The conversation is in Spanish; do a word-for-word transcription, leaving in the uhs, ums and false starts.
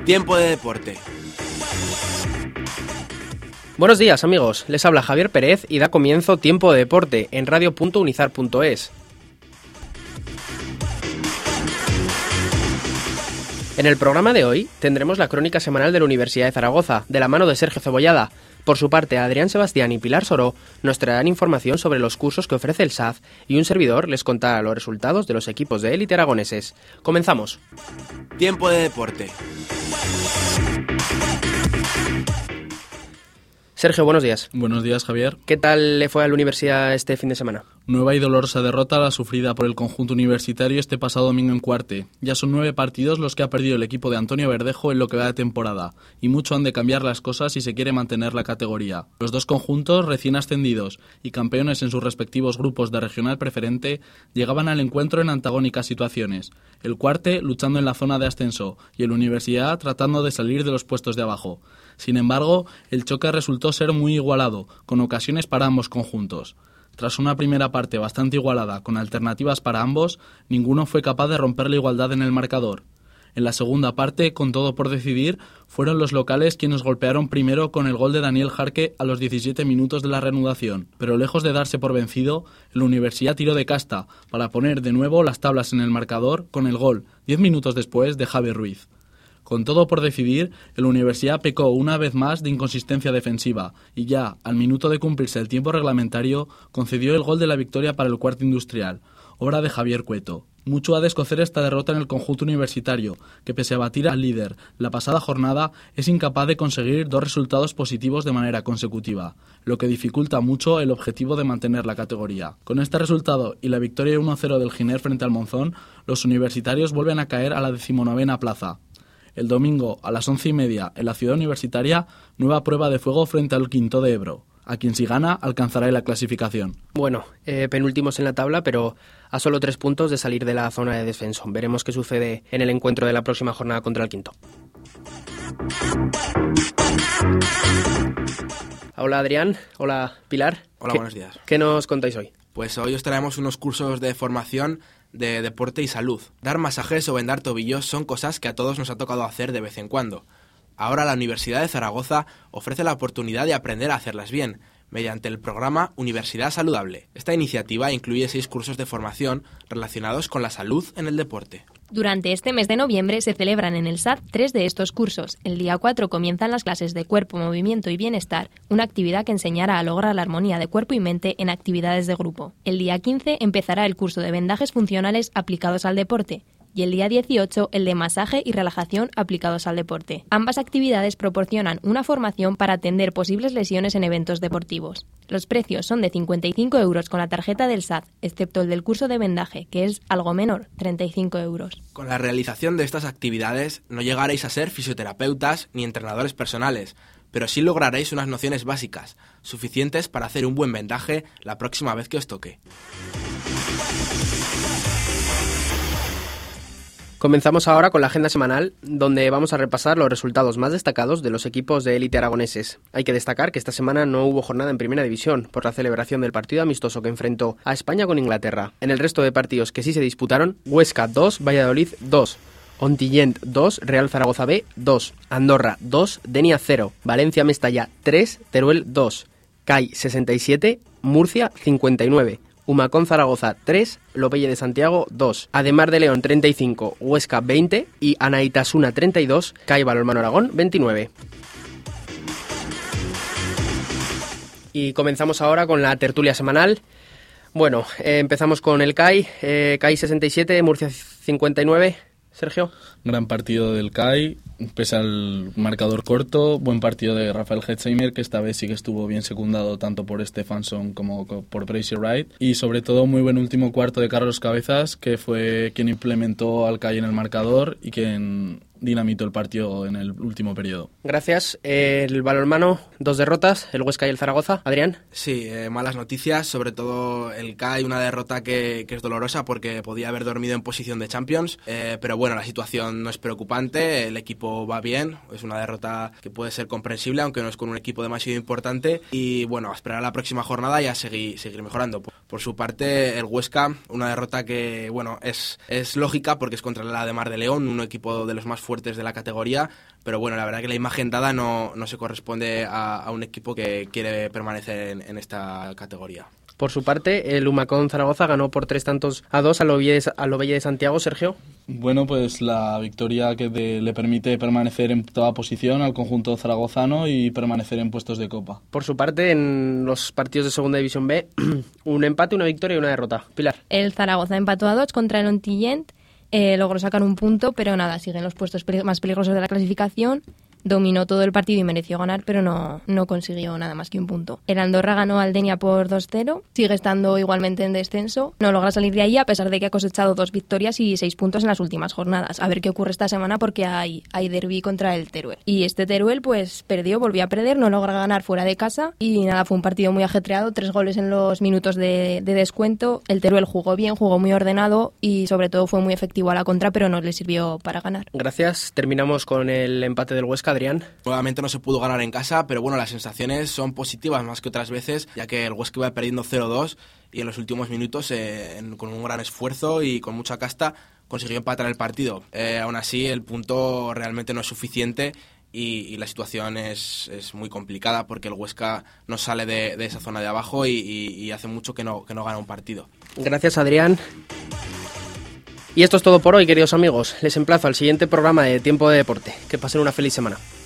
Tiempo de deporte. Buenos días, amigos. Les habla Javier Pérez y da comienzo Tiempo de Deporte en radio punto unizar punto es. En el programa de hoy tendremos la crónica semanal de la Universidad de Zaragoza, de la mano de Sergio Cebollada. Por su parte, Adrián Sebastián y Pilar Soró nos traerán información sobre los cursos que ofrece el S A Z y un servidor les contará los resultados de los equipos de élite aragoneses. Comenzamos. Tiempo de deporte. Sergio, buenos días. Buenos días, Javier. ¿Qué tal le fue a la universidad este fin de semana? Nueva y dolorosa derrota la sufrida por el conjunto universitario este pasado domingo en Cuarte. Ya son nueve partidos los que ha perdido el equipo de Antonio Verdejo en lo que va de temporada, y mucho han de cambiar las cosas si se quiere mantener la categoría. Los dos conjuntos, recién ascendidos y campeones en sus respectivos grupos de regional preferente, llegaban al encuentro en antagónicas situaciones. El Cuarte luchando en la zona de ascenso y el Universidad tratando de salir de los puestos de abajo. Sin embargo, el choque resultó ser muy igualado, con ocasiones para ambos conjuntos. Tras una primera parte bastante igualada, con alternativas para ambos, ninguno fue capaz de romper la igualdad en el marcador. En la segunda parte, con todo por decidir, fueron los locales quienes golpearon primero con el gol de Daniel Jarque a los diecisiete minutos de la reanudación, pero lejos de darse por vencido, el Universidad tiró de casta para poner de nuevo las tablas en el marcador con el gol, diez minutos después, de Javi Ruiz. Con todo por decidir, el Universidad pecó una vez más de inconsistencia defensiva y ya, al minuto de cumplirse el tiempo reglamentario, concedió el gol de la victoria para el Cuarte Industrial, obra de Javier Cueto. Mucho ha de escocer esta derrota en el conjunto universitario, que pese a batir al líder la pasada jornada, es incapaz de conseguir dos resultados positivos de manera consecutiva, lo que dificulta mucho el objetivo de mantener la categoría. Con este resultado y la victoria uno cero del Giner frente al Monzón, los universitarios vuelven a caer a la decimonovena plaza. El domingo, a las once y media, en la ciudad universitaria, nueva prueba de fuego frente al Quinto de Ebro, a quien si gana alcanzará la clasificación. Bueno, eh, penúltimos en la tabla, pero a solo tres puntos de salir de la zona de descenso. Veremos qué sucede en el encuentro de la próxima jornada contra el Quinto. Hola Adrián, hola Pilar. Hola, ¿Qué, buenos días. ¿Qué nos contáis hoy? Pues hoy os traemos unos cursos de formación de deporte y salud. Dar masajes o vendar tobillos son cosas que a todos nos ha tocado hacer de vez en cuando. Ahora la Universidad de Zaragoza ofrece la oportunidad de aprender a hacerlas bien, mediante el programa Universidad Saludable. Esta iniciativa incluye seis cursos de formación relacionados con la salud en el deporte. Durante este mes de noviembre se celebran en el S A Z tres de estos cursos. El día cuatro comienzan las clases de cuerpo, movimiento y bienestar, una actividad que enseñará a lograr la armonía de cuerpo y mente en actividades de grupo. El día quince empezará el curso de vendajes funcionales aplicados al deporte. Y el día dieciocho el de masaje y relajación aplicados al deporte. Ambas actividades proporcionan una formación para atender posibles lesiones en eventos deportivos. Los precios son de cincuenta y cinco euros con la tarjeta del S A Z, excepto el del curso de vendaje, que es algo menor, treinta y cinco euros. Con la realización de estas actividades no llegaréis a ser fisioterapeutas ni entrenadores personales, pero sí lograréis unas nociones básicas, suficientes para hacer un buen vendaje la próxima vez que os toque. Comenzamos ahora con la agenda semanal, donde vamos a repasar los resultados más destacados de los equipos de élite aragoneses. Hay que destacar que esta semana no hubo jornada en Primera División por la celebración del partido amistoso que enfrentó a España con Inglaterra. En el resto de partidos que sí se disputaron, Huesca dos, Valladolid dos, Ontillent dos, Real Zaragoza B dos, Andorra dos, Denia cero, Valencia Mestalla tres, Teruel dos, C A I sesenta y siete, Murcia cincuenta y nueve, Humacón Zaragoza tres, Lopelle de Santiago dos, Ademar de León treinta y cinco, Huesca veinte y Anaitasuna treinta y dos, C A I Balonmano Aragón veintinueve. Y comenzamos ahora con la tertulia semanal. Bueno, eh, empezamos con el C A I, eh, C A I sesenta y siete, Murcia cincuenta y nueve. Sergio. Gran partido del C A I, pese al marcador corto, buen partido de Rafael Hetzheimer, que esta vez sí que estuvo bien secundado tanto por Stefansson como por Bracy Wright, y sobre todo muy buen último cuarto de Carlos Cabezas, que fue quien implementó al C A I en el marcador y quien dinamitó el partido en el último periodo. Gracias. Eh, el balonmano, dos derrotas, el Huesca y el Zaragoza. Adrián. Sí, eh, malas noticias, sobre todo el C A I, una derrota que, que es dolorosa porque podía haber dormido en posición de Champions, eh, pero bueno, la situación no es preocupante, el equipo va bien, es una derrota que puede ser comprensible, aunque no es con un equipo demasiado importante, y bueno, a esperar a la próxima jornada y a seguir, seguir mejorando. Por, por su parte, el Huesca, una derrota que, bueno, es, es lógica porque es contra la Ademar de León, un equipo de los más fuertes fuertes de la categoría, pero bueno, la verdad que la imagen dada no, no se corresponde a, a un equipo que quiere permanecer en, en esta categoría. Por su parte, el Humacón Zaragoza ganó por tres tantos a dos a Lovelle de Santiago. Sergio. Bueno, pues la victoria que de, le permite permanecer en toda posición al conjunto zaragozano y permanecer en puestos de copa. Por su parte, en los partidos de Segunda División B, un empate, una victoria y una derrota. Pilar. El Zaragoza empató a dos contra el Ontillent, eh, logró sacar un punto, pero nada, siguen los puestos peli- más peligrosos de la clasificación. Dominó todo el partido y mereció ganar, pero no, no consiguió nada más que un punto. El Andorra ganó al Denia por dos cero, sigue estando igualmente en descenso. No logra salir de ahí a pesar de que ha cosechado dos victorias y seis puntos en las últimas jornadas. A ver qué ocurre esta semana porque hay, hay derbi contra el Teruel. Y este Teruel pues perdió, volvió a perder, no logra ganar fuera de casa y nada, fue un partido muy ajetreado, tres goles en los minutos de, de descuento. El Teruel jugó bien, jugó muy ordenado y sobre todo fue muy efectivo a la contra, pero no le sirvió para ganar. Gracias. Terminamos con el empate del Huesca. Adrián. Nuevamente no se pudo ganar en casa, pero bueno, las sensaciones son positivas más que otras veces, ya que el Huesca iba perdiendo cero dos y en los últimos minutos, eh, en, con un gran esfuerzo y con mucha casta, consiguió empatar el partido. Eh, aún así, el punto realmente no es suficiente y, y la situación es, es muy complicada porque el Huesca no sale de, de esa zona de abajo y, y, y hace mucho que no, que no gana un partido. Gracias, Adrián. Y esto es todo por hoy, queridos amigos. Les emplazo al siguiente programa de Tiempo de Deporte. Que pasen una feliz semana.